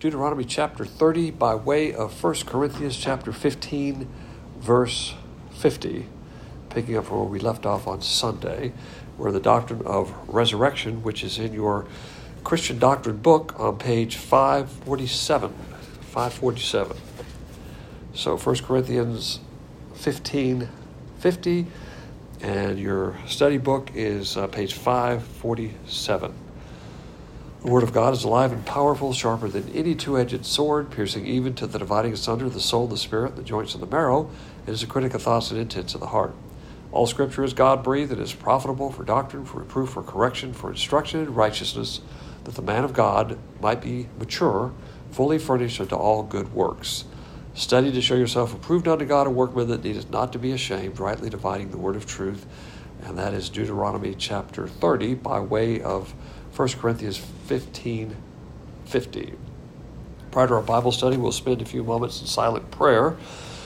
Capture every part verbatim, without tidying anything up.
Deuteronomy chapter thirty by way of First Corinthians chapter fifteen, verse fifty, picking up from where we left off on Sunday, where the doctrine of resurrection, which is in your Christian Doctrine book on page five forty-seven. five forty-seven. So First Corinthians fifteen fifty, and your study book is uh, page five forty-seven. The Word of God is alive and powerful, sharper than any two-edged sword, piercing even to the dividing asunder of the soul, the spirit, the joints, and the marrow, and is a critic of thoughts and intents of the heart. All Scripture is God-breathed and is profitable for doctrine, for reproof, for correction, for instruction in righteousness, that the man of God might be mature, fully furnished unto all good works. Study to show yourself approved unto God, a workman that needeth not to be ashamed, rightly dividing the word of truth. And that is Deuteronomy chapter thirty by way of First Corinthians fifteen fifty. Prior to our Bible study, we'll spend a few moments in silent prayer,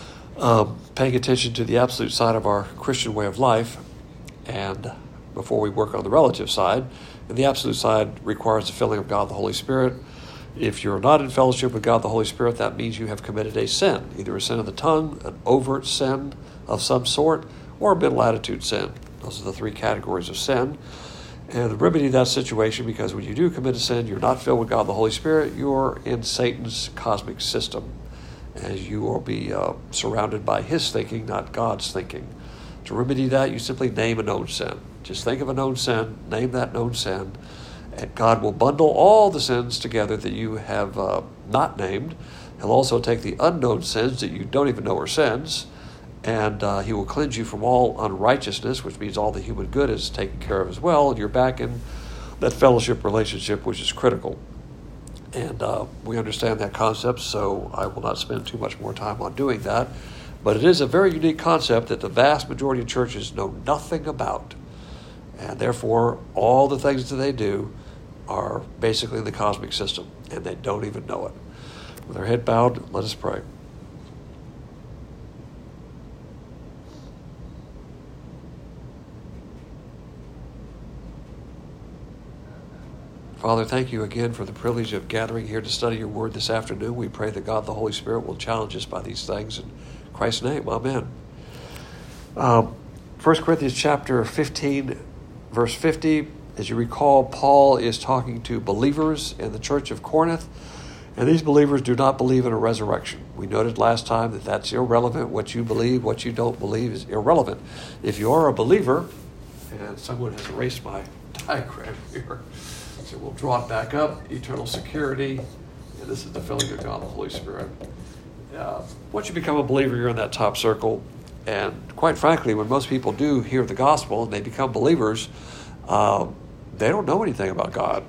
um, paying attention to the absolute side of our Christian way of life, and before we work on the relative side. And the absolute side requires the filling of God the Holy Spirit. If you're not in fellowship with God the Holy Spirit, that means you have committed a sin, either a sin of the tongue, an overt sin of some sort, or a mental attitude sin. Those are the three categories of sin. And the remedy to that situation, because when you do commit a sin, you're not filled with God the Holy Spirit, you're in Satan's cosmic system, as you will be uh, surrounded by his thinking, not God's thinking. To remedy that, you simply name a known sin. Just think of a known sin, name that known sin, and God will bundle all the sins together that you have uh, not named. He'll also take the unknown sins that you don't even know are sins, and uh, he will cleanse you from all unrighteousness, which means all the human good is taken care of as well, and you're back in that fellowship relationship, which is critical. And uh, we understand that concept, so I will not spend too much more time on doing that. But it is a very unique concept that the vast majority of churches know nothing about. And therefore, all the things that they do are basically in the cosmic system, and they don't even know it. With our head bowed, let us pray. Father, thank you again for the privilege of gathering here to study your word this afternoon. We pray that God the Holy Spirit will challenge us by these things. In Christ's name, amen. Um, First Corinthians chapter fifteen, verse fifty. As you recall, Paul is talking to believers in the church of Corinth, and these believers do not believe in a resurrection. We noted last time that that's irrelevant. What you believe, what you don't believe is irrelevant. If you are a believer, and someone has erased my diagram here, so we'll draw it back up, eternal security, and this is the filling of God the Holy Spirit. Uh, once you become a believer, you're in that top circle, and quite frankly, when most people do hear the gospel and they become believers, uh, they don't know anything about God,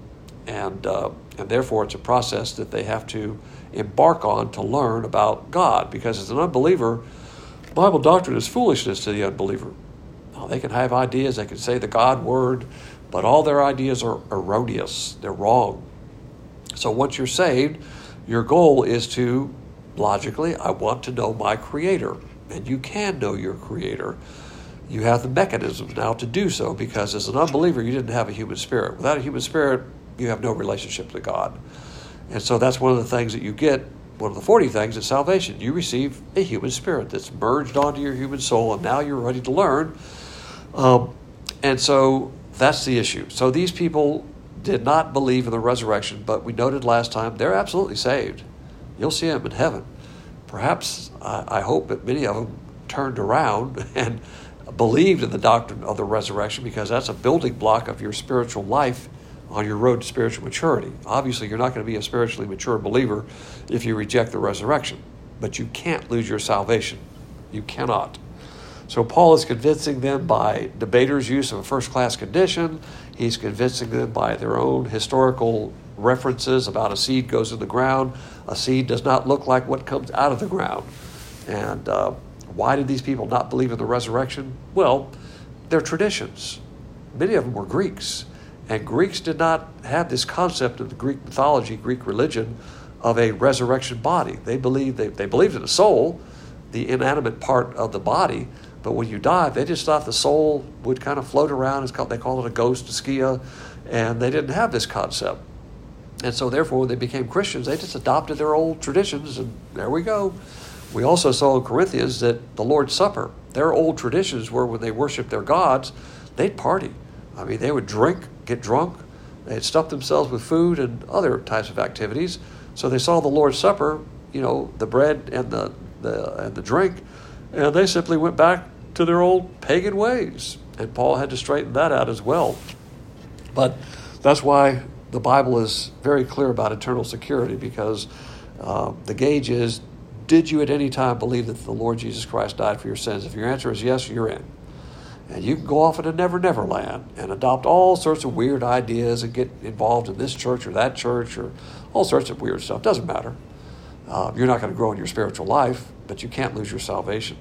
and uh, and therefore it's a process that they have to embark on to learn about God, because as an unbeliever, Bible doctrine is foolishness to the unbeliever. Now, they can have ideas, they can say the God word, but all their ideas are erroneous. They're wrong. So once you're saved, your goal is to, logically, I want to know my Creator. And you can know your Creator. You have the mechanisms now to do so, because as an unbeliever, you didn't have a human spirit. Without a human spirit, you have no relationship to God. And so that's one of the things that you get, one of the forty things is salvation. You receive a human spirit that's merged onto your human soul, and now you're ready to learn. Um, and so that's the issue. So these people did not believe in the resurrection, but we noted last time they're absolutely saved. You'll see them in heaven. Perhaps, I, I hope that many of them turned around and believed in the doctrine of the resurrection, because that's a building block of your spiritual life on your road to spiritual maturity. Obviously, you're not going to be a spiritually mature believer if you reject the resurrection, but you can't lose your salvation. You cannot. So Paul is convincing them by debaters' use of a first-class condition. He's convincing them by their own historical references about a seed goes in the ground. A seed does not look like what comes out of the ground. And uh, why did these people not believe in the resurrection? Well, their traditions. Many of them were Greeks. And Greeks did not have this concept of the Greek mythology, Greek religion, of a resurrection body. They believed they, they believed in the soul, the inanimate part of the body, but when you die, they just thought the soul would kind of float around. It's called, they call it a ghost, a skia, and they didn't have this concept. And so therefore, when they became Christians, they just adopted their old traditions, and there we go. We also saw in Corinthians that the Lord's Supper, their old traditions were when they worshiped their gods, they'd party. I mean, they would drink, get drunk, they'd stuff themselves with food and other types of activities. So they saw the Lord's Supper, you know, the bread and the, the and the drink, and they simply went back to their old pagan ways. And Paul had to straighten that out as well. But that's why the Bible is very clear about eternal security, because uh, the gauge is, did you at any time believe that the Lord Jesus Christ died for your sins? If your answer is yes, you're in. And you can go off into never, never land and adopt all sorts of weird ideas and get involved in this church or that church or all sorts of weird stuff. Doesn't matter. Uh, you're not going to grow in your spiritual life, but you can't lose your salvation.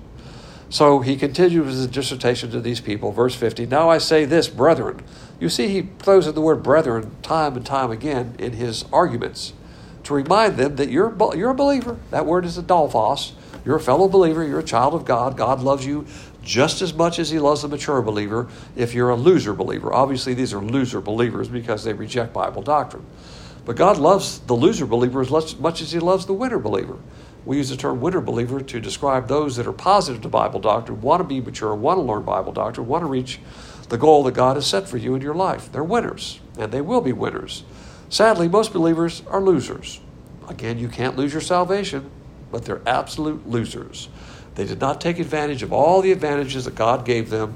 So he continues his dissertation to these people. Verse fifty, now I say this, brethren. You see, he throws in the word brethren time and time again in his arguments to remind them that you're, you're a believer. That word is adolphos. You're a fellow believer. You're a child of God. God loves you just as much as he loves the mature believer if you're a loser believer. Obviously, these are loser believers because they reject Bible doctrine. But God loves the loser believer as much as he loves the winner believer. We use the term winner believer to describe those that are positive to Bible doctrine, want to be mature, want to learn Bible doctrine, want to reach the goal that God has set for you in your life. They're winners, and they will be winners. Sadly, most believers are losers. Again, you can't lose your salvation, but they're absolute losers. They did not take advantage of all the advantages that God gave them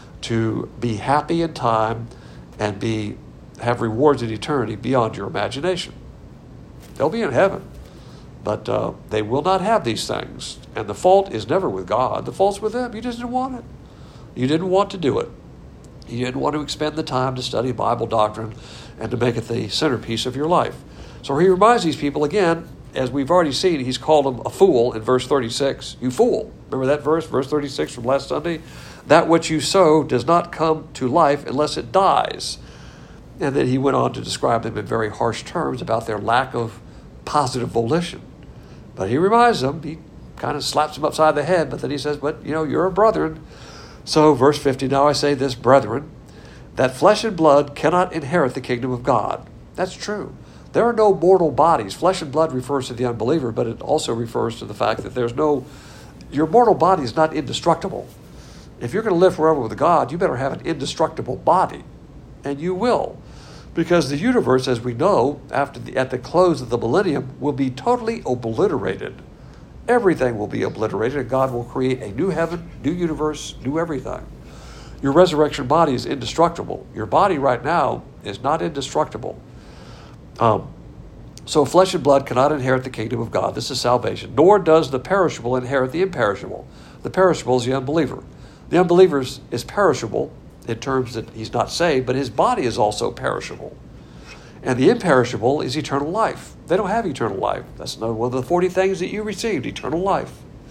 to be happy in time and be have rewards in eternity beyond your imagination. They'll be in heaven, but uh, they will not have these things. And the fault is never with God. The fault's with them. You just didn't want it. You didn't want to do it. You didn't want to expend the time to study Bible doctrine and to make it the centerpiece of your life. So he reminds these people again, as we've already seen, he's called them a fool in verse thirty-six. You fool. Remember that verse, verse thirty-six from last Sunday? That which you sow does not come to life unless it dies. And then he went on to describe them in very harsh terms about their lack of positive volition. But he reminds them, he kind of slaps them upside the head, but then he says, but, you know, you're a brethren. So verse fifty, now I say this, brethren, that flesh and blood cannot inherit the kingdom of God. That's true. There are no mortal bodies. Flesh and blood refers to the unbeliever, but it also refers to the fact that there's no, your mortal body is not indestructible. If you're going to live forever with God, you better have an indestructible body. And you will. Because the universe, as we know, after the, at the close of the millennium, will be totally obliterated. Everything will be obliterated, and God will create a new heaven, new universe, new everything. Your resurrection body is indestructible. Your body right now is not indestructible. Um, so flesh and blood cannot inherit the kingdom of God. This is salvation. Nor does the perishable inherit the imperishable. The perishable is the unbeliever. The unbeliever is perishable in terms that he's not saved, but his body is also perishable. And the imperishable is eternal life. They don't have eternal life. That's another one of the forty things that you received, eternal life.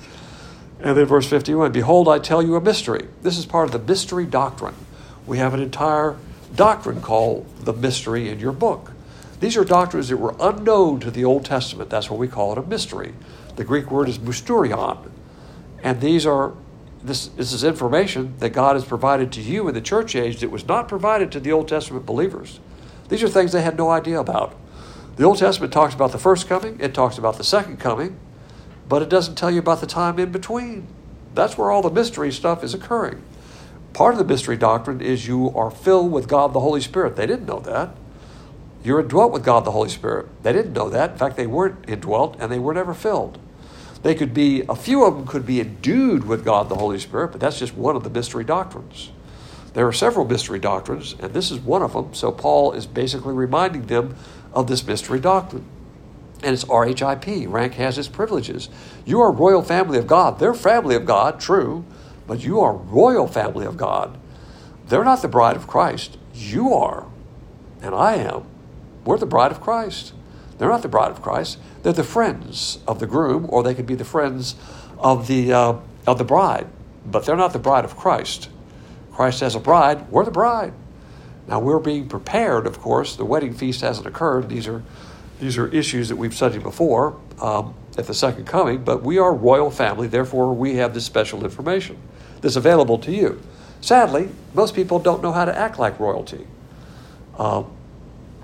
And then verse fifty-one, behold, I tell you a mystery. This is part of the mystery doctrine. We have an entire doctrine called the mystery in your book. These are doctrines that were unknown to the Old Testament. That's why we call it a mystery. The Greek word is mysterion. And these are This, this is information that God has provided to you in the church age that was not provided to the Old Testament believers. These are things they had no idea about. The Old Testament talks about the first coming. It talks about the second coming. But it doesn't tell you about the time in between. That's where all the mystery stuff is occurring. Part of the mystery doctrine is you are filled with God the Holy Spirit. They didn't know that. You're indwelt with God the Holy Spirit. They didn't know that. In fact, they weren't indwelt and they were never filled. They could be, a few of them could be endued with God the Holy Spirit, but that's just one of the mystery doctrines. There are several mystery doctrines, and this is one of them. So Paul is basically reminding them of this mystery doctrine. And it's R H I P. Rank has its privileges. You are royal family of God. They're family of God, true, but you are royal family of God. They're not the bride of Christ. You are, and I am. We're the bride of Christ. They're not the bride of Christ. They're the friends of the groom, or they could be the friends of the uh, of the bride. But they're not the bride of Christ. Christ has a bride. We're the bride. Now we're being prepared, of course. The wedding feast hasn't occurred. These are these are issues that we've studied before um, at the second coming. But we are royal family. Therefore, we have this special information that's available to you. Sadly, most people don't know how to act like royalty. Um,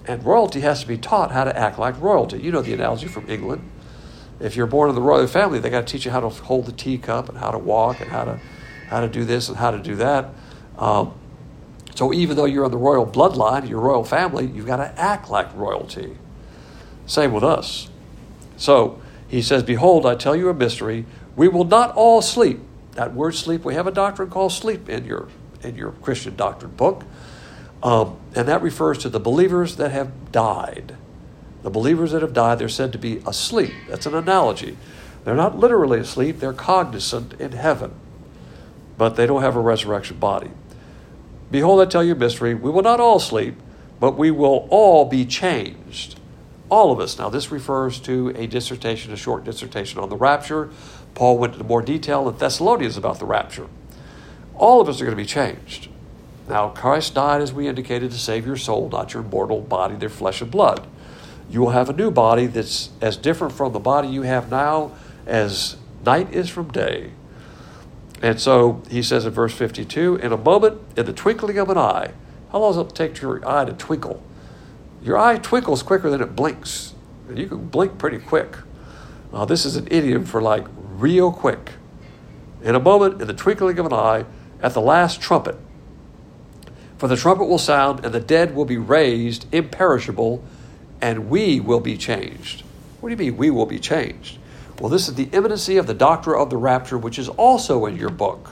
And royalty has to be taught how to act like royalty. You know the analogy from England. If you're born in the royal family, they got to teach you how to hold the teacup and how to walk and how to how to do this and how to do that. Um, so even though you're in the royal bloodline, your royal family, you've got to act like royalty. Same with us. So he says, behold, I tell you a mystery. We will not all sleep. That word sleep, we have a doctrine called sleep in your in your Christian doctrine book. Um, and that refers to the believers that have died. The believers that have died, they're said to be asleep. That's an analogy. They're not literally asleep. They're cognizant in heaven. But they don't have a resurrection body. Behold, I tell you a mystery. We will not all sleep, but we will all be changed. All of us. Now, this refers to a dissertation, a short dissertation on the rapture. Paul went into more detail in Thessalonians about the rapture. All of us are going to be changed. Now, Christ died, as we indicated, to save your soul, not your mortal body, their flesh and blood. You will have a new body that's as different from the body you have now as night is from day. And so he says in verse fifty-two, in a moment, in the twinkling of an eye. How long does it take your eye to twinkle? Your eye twinkles quicker than it blinks. And you can blink pretty quick. Uh, this is an idiom for like real quick. In a moment, in the twinkling of an eye, at the last trumpet. For the trumpet will sound, and the dead will be raised imperishable, and we will be changed. What do you mean we will be changed? Well, this is the imminency of the doctrine of the rapture, which is also in your book.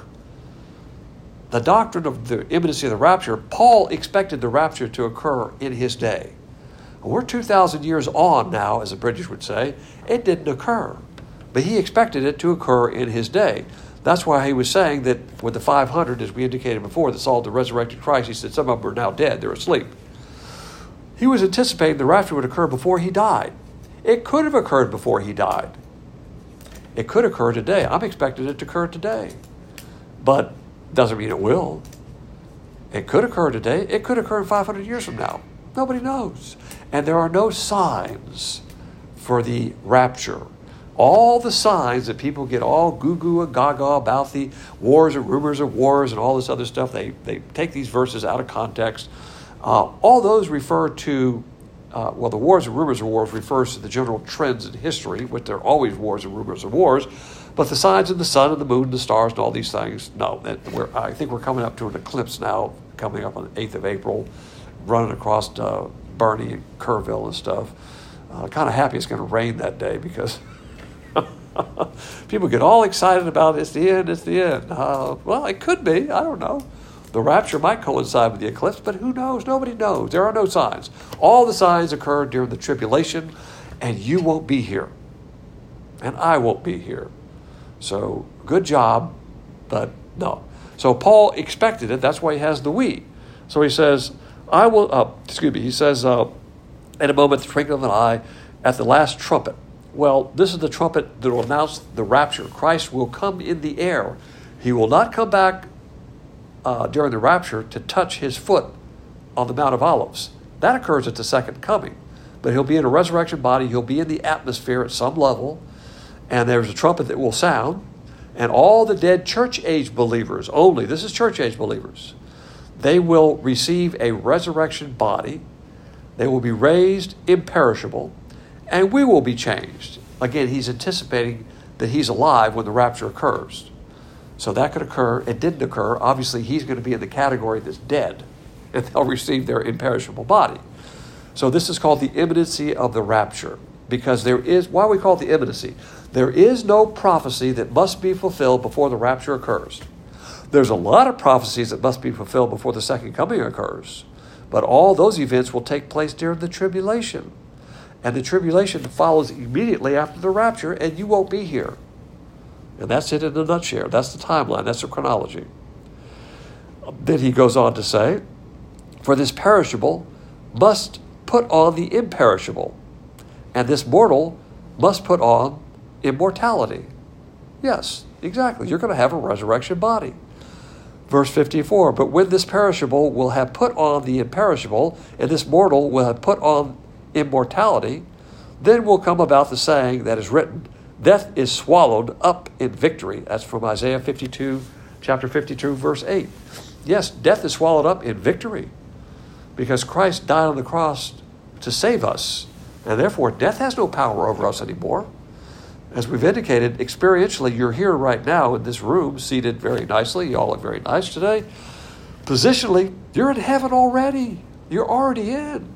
The doctrine of the imminency of the rapture, Paul expected the rapture to occur in his day. We're two thousand years on now, as the British would say. It didn't occur, but he expected it to occur in his day. That's why he was saying that with the five hundred, as we indicated before, that saw the resurrected Christ, he said some of them are now dead, they're asleep. He was anticipating the rapture would occur before he died. It could have occurred before he died. It could occur today. I'm expecting it to occur today. But doesn't mean it will. It could occur today. It could occur five hundred years from now. Nobody knows. And there are no signs for the rapture. All the signs that people get all goo-goo and gaga about, the wars and rumors of wars and all this other stuff, they, they take these verses out of context. Uh, all those refer to, uh, well, the wars and rumors of wars refers to the general trends in history, which there are always wars and rumors of wars. But the signs of the sun and the moon and the stars and all these things, no. We're, I think we're coming up to an eclipse now, coming up on the eighth of April, running across uh, Bernie and Kerrville and stuff. Uh, kind of happy it's going to rain that day because people get all excited about it's the end, it's the end. Uh, well, it could be. I don't know. The rapture might coincide with the eclipse, but who knows? Nobody knows. There are no signs. All the signs occur during the tribulation, and you won't be here. And I won't be here. So, good job, but no. So, Paul expected it. That's why he has the we. So, he says, I will, uh, excuse me, he says, uh, in a moment, the twinkling of an eye, at the last trumpet. Well, this is the trumpet that will announce the rapture. Christ will come in the air. He will not come back uh, during the rapture to touch his foot on the Mount of Olives. That occurs at the second coming. But he'll be in a resurrection body. He'll be in the atmosphere at some level. And there's a trumpet that will sound. And all the dead church age believers only, this is church age believers, they will receive a resurrection body. They will be raised imperishable. And we will be changed. Again, he's anticipating that he's alive when the rapture occurs. So that could occur. It didn't occur. Obviously, he's going to be in the category that's dead, and they'll receive their imperishable body. So this is called the imminency of the rapture, because there is, why we call it the imminency? There is no prophecy that must be fulfilled before the rapture occurs. There's a lot of prophecies that must be fulfilled before the second coming occurs, but all those events will take place during the tribulation. And the tribulation follows immediately after the rapture, and you won't be here. And that's it in a nutshell. That's the timeline. That's the chronology. Then he goes on to say, for this perishable must put on the imperishable, and this mortal must put on immortality. Yes, exactly. You're going to have a resurrection body. Verse fifty-four, but when this perishable will have put on the imperishable, and this mortal will have put on immortality, then will come about the saying that is written, death is swallowed up in victory. That's from Isaiah fifty-two, chapter fifty-two, verse eight. Yes, death is swallowed up in victory because Christ died on the cross to save us. And therefore, death has no power over us anymore. As we've indicated, experientially, you're here right now in this room, seated very nicely. You all look very nice today. Positionally, you're in heaven already. You're already in.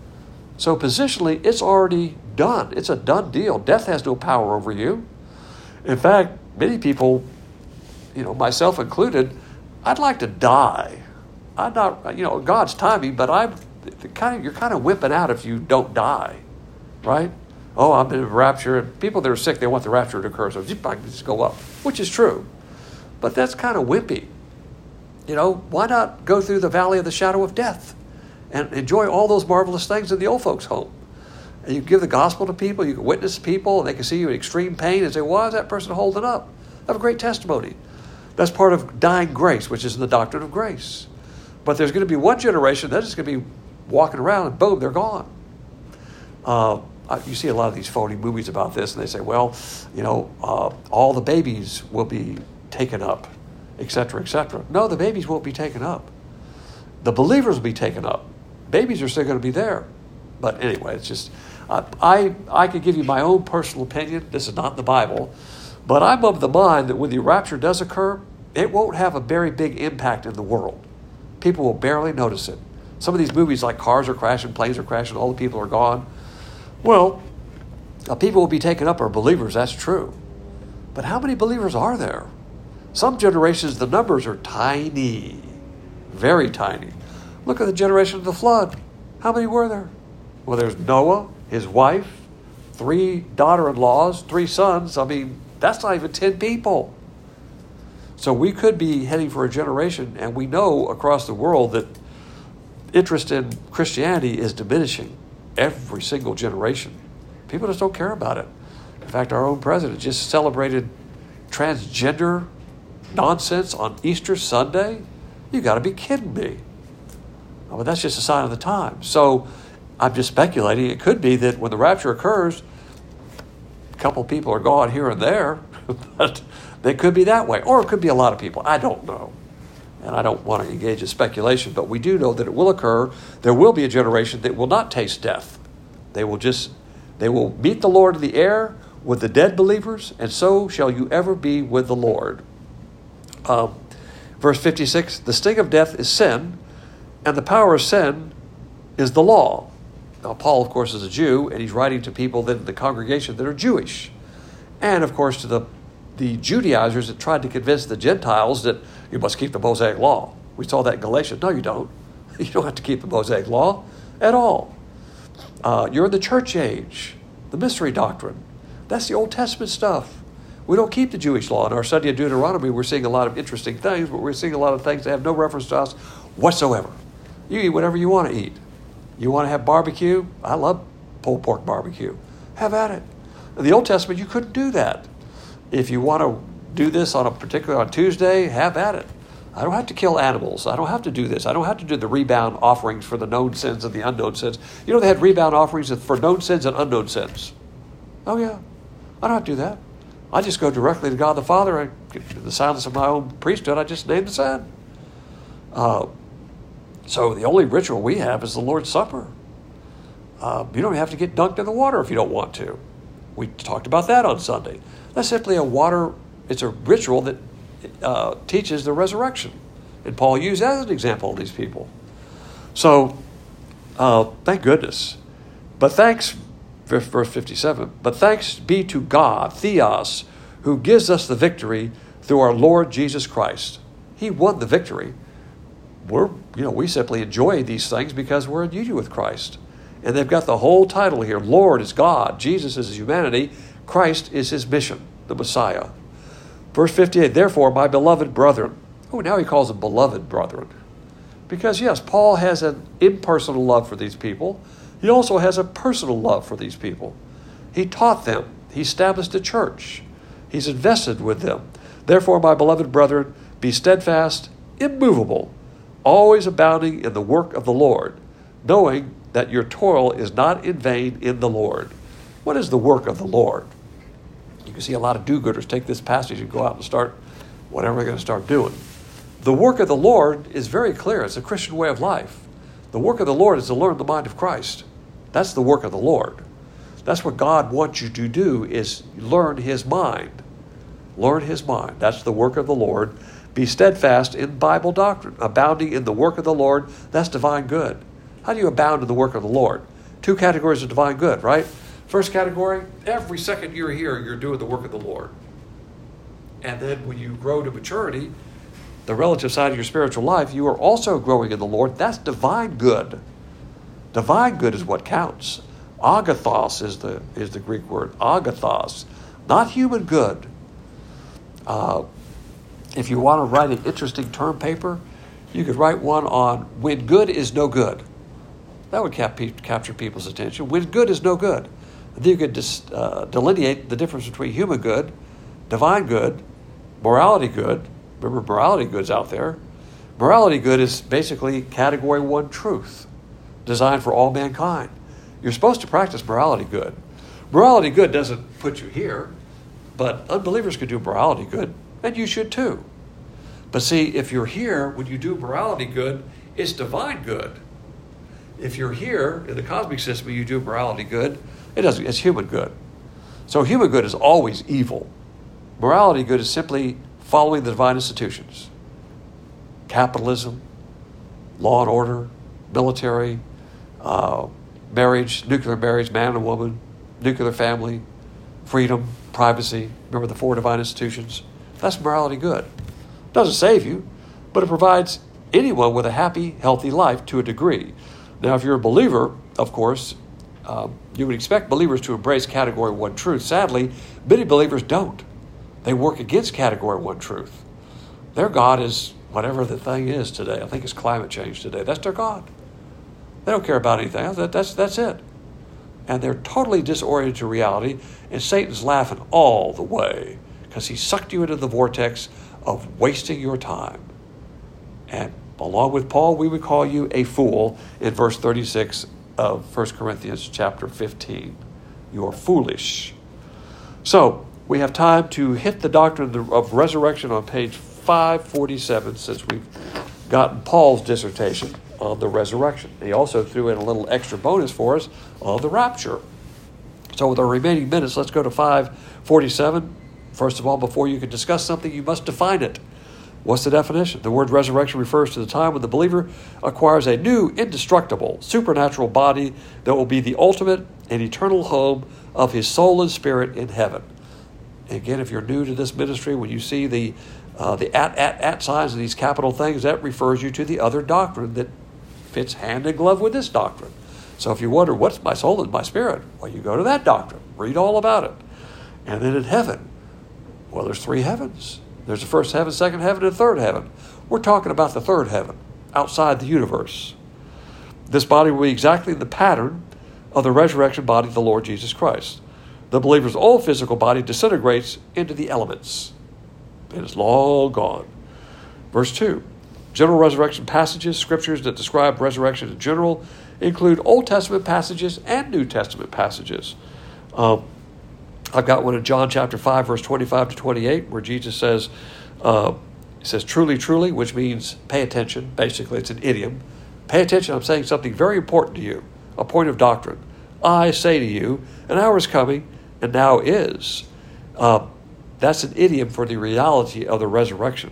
So positionally, it's already done. It's a done deal. Death has no power over you. In fact, many people, you know, myself included, I'd like to die. I'm not, you know, God's timing, but I'm kind of, you're kind of wimping out if you don't die, right? Oh, I'm in a rapture. And people that are sick, they want the rapture to occur, so I can just go up, which is true. But that's kind of wimpy. You know, why not go through the valley of the shadow of death and enjoy all those marvelous things in the old folks' home? And you can give the gospel to people, you can witness to people, and they can see you in extreme pain and say, why is that person holding up? Have a great testimony. That's part of dying grace, which is in the doctrine of grace. But there's going to be one generation that is going to be walking around and boom, they're gone. Uh, you see a lot of these phony movies about this, and they say, well, you know, uh, all the babies will be taken up, et cetera, et cetera. No, the babies won't be taken up. The believers will be taken up. Babies are still going to be there. But anyway, it's just, uh, I, I could give you my own personal opinion. This is not the Bible. But I'm of the mind that when the rapture does occur, it won't have a very big impact in the world. People will barely notice it. Some of these movies, like cars are crashing, planes are crashing, all the people are gone. Well, uh, people will be taken up are believers, that's true. But how many believers are there? Some generations, the numbers are tiny, very tiny. Look at the generation of the flood. How many were there? Well, there's Noah, his wife, three daughter-in-laws, three sons. I mean, that's not even ten people. So we could be heading for a generation, and we know across the world that interest in Christianity is diminishing every single generation. People just don't care about it. In fact, our own president just celebrated transgender nonsense on Easter Sunday. You got to be kidding me. Oh, but that's just a sign of the time. So I'm just speculating. It could be that when the rapture occurs, a couple of people are gone here and there, but they could be that way. Or it could be a lot of people. I don't know. And I don't want to engage in speculation, but we do know that it will occur. There will be a generation that will not taste death. They will just, they will meet the Lord in the air with the dead believers, and so shall you ever be with the Lord. Um, verse fifty-six, the sting of death is sin, and the power of sin is the law. Now, Paul, of course, is a Jew, and he's writing to people that in the congregation that are Jewish. And, of course, to the, the Judaizers that tried to convince the Gentiles that you must keep the Mosaic law. We saw that in Galatians. No, you don't. You don't have to keep the Mosaic law at all. Uh, you're in the church age, the mystery doctrine. That's the Old Testament stuff. We don't keep the Jewish law. In our study of Deuteronomy, we're seeing a lot of interesting things, but we're seeing a lot of things that have no reference to us whatsoever. You eat whatever you want to eat. You want to have barbecue? I love pulled pork barbecue. Have at it. In the Old Testament, you couldn't do that. If you want to do this on a particular on Tuesday, have at it. I don't have to kill animals. I don't have to do this. I don't have to do the rebound offerings for the known sins and the unknown sins. You know, they had rebound offerings for known sins and unknown sins. Oh, yeah. I don't have to do that. I just go directly to God the Father. I, in the silence of my own priesthood, I just name the sin. Uh, so the only ritual we have is the Lord's Supper. Uh, you don't have to get dunked in the water if you don't want to. We talked about that on Sunday. That's simply a water, it's a ritual that uh, teaches the resurrection. And Paul used that as an example of these people. So, uh, thank goodness. But thanks, verse fifty-seven, but thanks be to God, Theos, who gives us the victory through our Lord Jesus Christ. He won the victory. We're, you know, we simply enjoy these things because we're in union with Christ. And they've got the whole title here. Lord is God. Jesus is his humanity. Christ is his mission, the Messiah. Verse fifty-eight, therefore, my beloved brethren. Oh, now he calls them beloved brethren. Because, yes, Paul has an impersonal love for these people. He also has a personal love for these people. He taught them. He established a church. He's invested with them. Therefore, my beloved brethren, be steadfast, immovable, always abounding in the work of the Lord, knowing that your toil is not in vain in the Lord. What is the work of the Lord? You can see a lot of do-gooders take this passage and go out and start whatever they're going to start doing. The work of the Lord is very clear. It's a Christian way of life. The work of the Lord is to learn the mind of Christ. That's the work of the Lord. That's what God wants you to do, is learn his mind. Learn his mind. That's the work of the Lord. Be steadfast in Bible doctrine, abounding in the work of the Lord. That's divine good. How do you abound in the work of the Lord? Two categories of divine good, right? First category, every second you're here, you're doing the work of the Lord. And then when you grow to maturity, the relative side of your spiritual life, you are also growing in the Lord. That's divine good. Divine good is what counts. Agathos is the is the Greek word. Agathos. Not human good. Uh, if you want to write an interesting term paper, you could write one on when good is no good. That would cap- capture people's attention. When good is no good. And then you could dis, uh, delineate the difference between human good, divine good, morality good. Remember, morality good's out there. Morality good is basically category one truth, designed for all mankind. You're supposed to practice morality good. Morality good doesn't put you here, but unbelievers can do morality good, and you should too. But see, if you're here, when you do morality good, it's divine good. If you're here in the cosmic system, you do morality good, it doesn't. It's human good. So human good is always evil. Morality good is simply following the divine institutions. Capitalism, law and order, military, uh, marriage, nuclear marriage, man and woman, nuclear family, freedom, privacy. Remember the four divine institutions? That's morality good. It doesn't save you, but it provides anyone with a happy, healthy life to a degree. Now, if you're a believer, of course, um, you would expect believers to embrace category one truth. Sadly, many believers don't. They work against category one truth. Their God is whatever the thing is today. I think it's climate change today. That's their God. They don't care about anything else. That, that's, that's it. And they're totally disoriented to reality, and Satan's laughing all the way because he sucked you into the vortex of wasting your time. And along with Paul, we would call you a fool in verse thirty-six of First Corinthians chapter fifteen. You are foolish. So, we have time to hit the doctrine of resurrection on page five forty-seven, since we've gotten Paul's dissertation on the resurrection. He also threw in a little extra bonus for us on the rapture. So with our remaining minutes, let's go to five forty-seven. First of all, before you can discuss something, you must define it. What's the definition? The word resurrection refers to the time when the believer acquires a new, indestructible, supernatural body that will be the ultimate and eternal home of his soul and spirit in heaven. Again, if you're new to this ministry, when you see the uh, the at, at, at signs of these capital things, that refers you to the other doctrine that fits hand in glove with this doctrine. So if you wonder, what's my soul and my spirit? Well, you go to that doctrine. Read all about it. And then in heaven, well, there's three heavens. There's the first heaven, second heaven, and third heaven. We're talking about the third heaven, outside the universe. This body will be exactly the pattern of the resurrection body of the Lord Jesus Christ. The believer's old physical body disintegrates into the elements, and it's long gone. Verse two, general resurrection passages, scriptures that describe resurrection in general, include Old Testament passages and New Testament passages. Um, I've got one in John chapter five, verse twenty-five to twenty-eight, where Jesus says, uh, he says, truly, truly, which means pay attention. Basically, it's an idiom. Pay attention, I'm saying something very important to you, a point of doctrine. I say to you, an hour is coming, and now is. Uh, that's an idiom for the reality of the resurrection.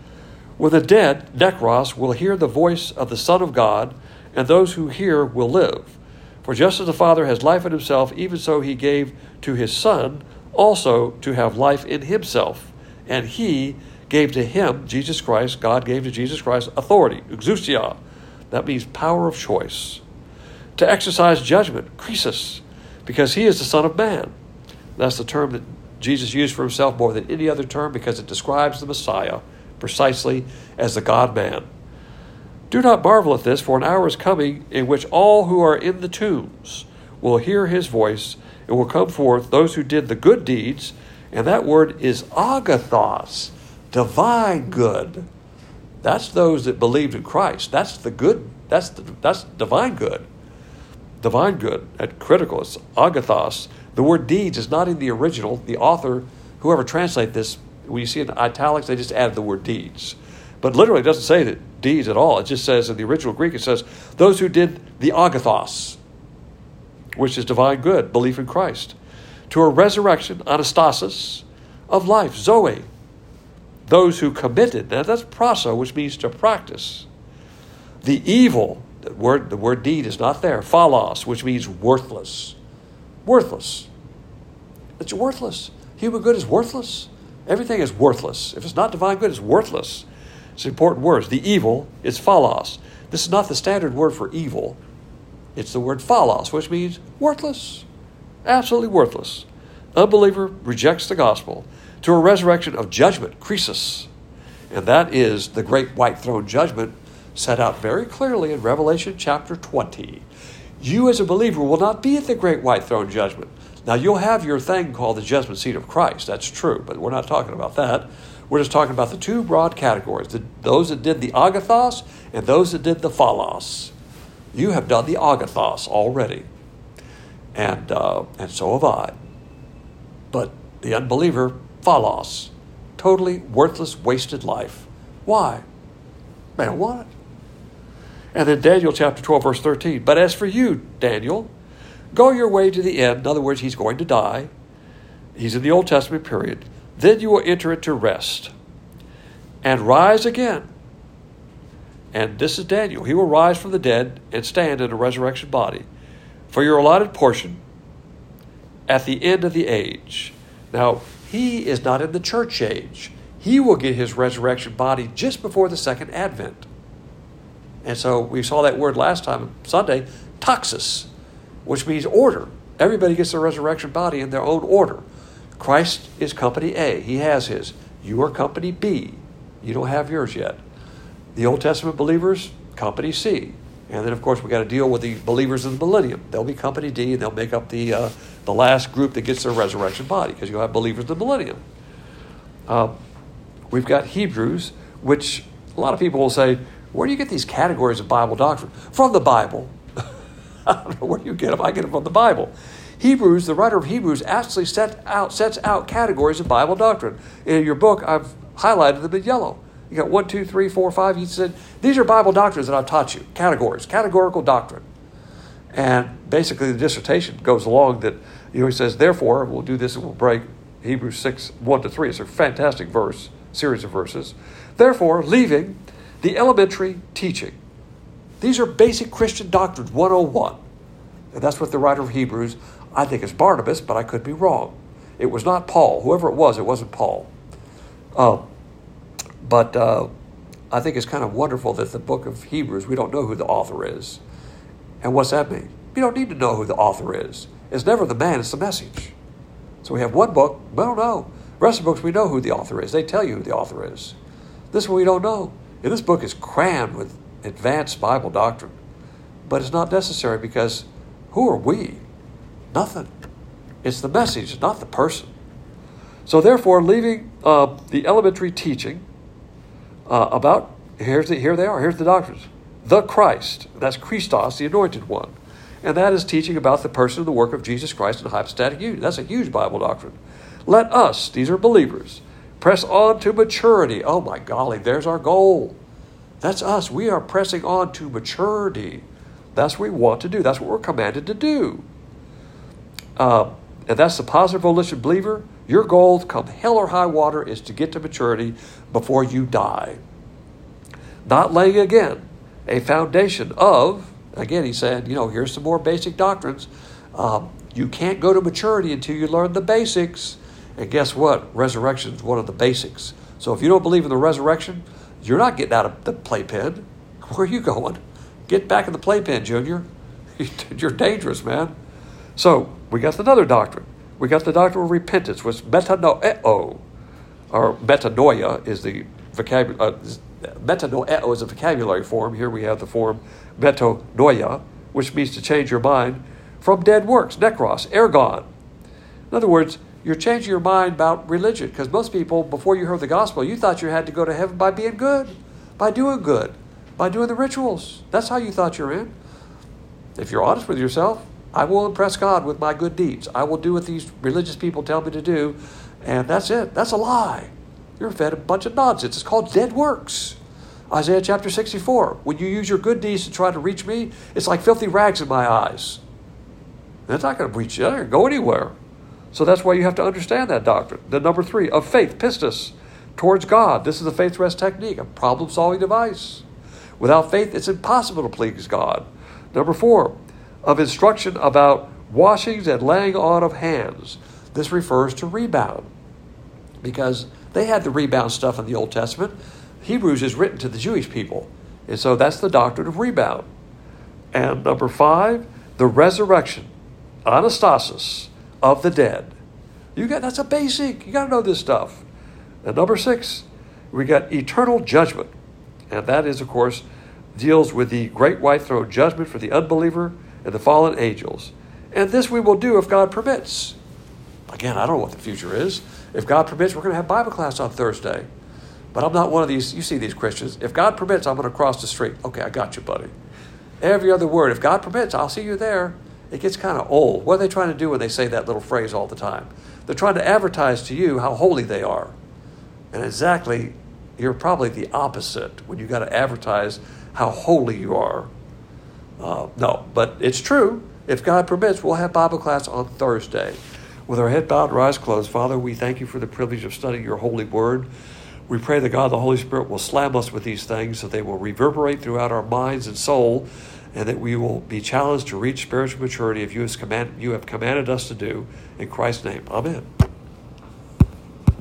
When the dead, necros, will hear the voice of the Son of God, and those who hear will live. For just as the Father has life in himself, even so he gave to his Son also to have life in himself. And he gave to him, Jesus Christ, God gave to Jesus Christ authority, exousia. That means power of choice. To exercise judgment, krisis, because he is the Son of Man. That's the term that Jesus used for himself more than any other term because it describes the Messiah precisely as the God-man. Do not marvel at this, for an hour is coming in which all who are in the tombs will hear his voice, and will come forth those who did the good deeds, and that word is agathos, divine good. That's those that believed in Christ. That's the good. That's the, that's divine good. Divine good. At critical, it's agathos. The word deeds is not in the original. The author, whoever translated this, when you see it in italics, they just added the word deeds. But literally it doesn't say that deeds at all. It just says in the original Greek, it says, those who did the agathos. which is divine good, belief in Christ, to a resurrection, anastasis, of life, zoe, those who committed. Now that's praso, which means to practice. The evil, the word, the word deed is not there, phalos, which means worthless. Worthless. It's worthless. Human good is worthless. Everything is worthless. If it's not divine good, it's worthless. It's important words. The evil is phalos. This is not the standard word for evil. It's the word phalos, which means worthless. Absolutely worthless. Unbeliever rejects the gospel to a resurrection of judgment, krisis. And that is the great white throne judgment set out very clearly in Revelation chapter twenty. You as a believer will not be at the great white throne judgment. Now you'll have your thing called the judgment seat of Christ. That's true, but we're not talking about that. We're just talking about the two broad categories, the, those that did the agathos and those that did the phalos. You have done the agathos already, and uh, and so have I. But the unbeliever, phalos, totally worthless, wasted life. Why? They don't want it. And then Daniel chapter twelve, verse thirteen. But as for you, Daniel, go your way to the end. In other words, he's going to die. He's in the Old Testament period. Then you will enter into rest and rise again. And this is Daniel. He will rise from the dead and stand in a resurrection body for your allotted portion at the end of the age. Now, he is not in the church age. He will get his resurrection body just before the second advent. And so we saw that word last time, Sunday, taxis, which means order. Everybody gets their resurrection body in their own order. Christ is company A. He has his. You are company B. You don't have yours yet. The Old Testament believers, company C. And then, of course, we got to deal with the believers of the millennium. They'll be company D, and they'll make up the uh, the last group that gets their resurrection body, because you'll have believers of the millennium. Uh, we've got Hebrews, which a lot of people will say, where do you get these categories of Bible doctrine? From the Bible. I don't know where you get them. I get them from the Bible. Hebrews, the writer of Hebrews, actually set out, sets out categories of Bible doctrine. In your book, I've highlighted them in yellow. You got one, two, three, four, five. He said, these are Bible doctrines that I've taught you. Categories, categorical doctrine. And basically the dissertation goes along that, you know, he says, therefore, we'll do this and we'll break Hebrews six, one to three. It's a fantastic verse, series of verses. Therefore, leaving the elementary teaching. These are basic Christian doctrines, one oh one. And that's what the writer of Hebrews, I think it's Barnabas, but I could be wrong. It was not Paul. Whoever it was, it wasn't Paul. Uh, but uh, I think it's kind of wonderful that the book of Hebrews, we don't know who the author is. And what's that mean? We don't need to know who the author is. It's never the man, it's the message. So we have one book, we don't know. The rest of the books, we know who the author is. They tell you who the author is. This one we don't know. And this book is crammed with advanced Bible doctrine. But it's not necessary, because who are we? Nothing. It's the message, not the person. So therefore, leaving uh, the elementary teaching uh, about, here's the, here they are, here's the doctrines. The Christ, that's Christos, the anointed one. And that is teaching about the person and the work of Jesus Christ in hypostatic union. That's a huge Bible doctrine. Let us, these are believers, press on to maturity. Oh my golly, there's our goal. That's us. We are pressing on to maturity. That's what we want to do. That's what we're commanded to do. Uh, and that's the positive volition believer. Your goal, come hell or high water, is to get to maturity before you die. Not laying, again, a foundation of, again, he's saying, you know, here's some more basic doctrines. Um, you can't go to maturity until you learn the basics. And guess what? Resurrection is one of the basics. So if you don't believe in the resurrection, you're not getting out of the playpen. Where are you going? Get back in the playpen, Junior. You're dangerous, man. So we got another doctrine. We got the doctrine of repentance, which metanoeo, or metanoia is the vocabulary. Uh, metanoeo is a vocabulary form. Here we have the form metanoia, which means to change your mind from dead works, nekros, ergon. In other words, you're changing your mind about religion, because most people, before you heard the gospel, you thought you had to go to heaven by being good, by doing good, by doing the rituals. That's how you thought you're in. If you're honest with yourself, I will impress God with my good deeds. I will do what these religious people tell me to do, and that's it. That's a lie. You're fed a bunch of nonsense. It's called dead works. Isaiah chapter sixty-four. When you use your good deeds to try to reach me, it's like filthy rags in my eyes. That's not going to reach you. They're not going to go anywhere. So that's why you have to understand that doctrine. Then number three, of faith, pistis, towards God. This is the faith rest technique, a problem-solving device. Without faith, it's impossible to please God. Number four, of instruction about washings and laying on of hands. This refers to rebound, because they had the rebound stuff in the Old Testament. Hebrews is written to the Jewish people, and so that's the doctrine of rebound. And number five, the resurrection, anastasis, of the dead. You got that's a basic. You got to know this stuff. And number six, we got eternal judgment, and that is, of course, deals with the great white throne judgment for the unbeliever and the fallen angels. And this we will do if God permits. Again, I don't know what the future is. If God permits, we're going to have Bible class on Thursday. But I'm not one of these, you see these Christians. If God permits, I'm going to cross the street. Okay, I got you, buddy. Every other word, if God permits, I'll see you there. It gets kind of old. What are they trying to do when they say that little phrase all the time? They're trying to advertise to you how holy they are. And exactly, you're probably the opposite when you got to advertise how holy you are. Uh, no, but it's true. If God permits, we'll have Bible class on Thursday. With our head bowed and our eyes closed, Father, we thank you for the privilege of studying your holy word. We pray that God, the Holy Spirit, will slam us with these things so they will reverberate throughout our minds and soul, and that we will be challenged to reach spiritual maturity if you have, command, you have commanded us to do. In Christ's name, amen.